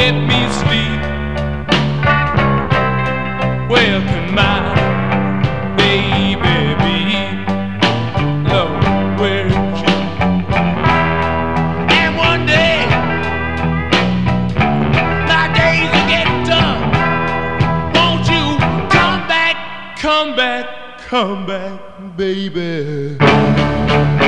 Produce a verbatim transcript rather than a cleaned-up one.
let me sleep. Where can my baby be? Lord, where is she? And one day my days are getting tough. Won't you come back, come back, come back, baby?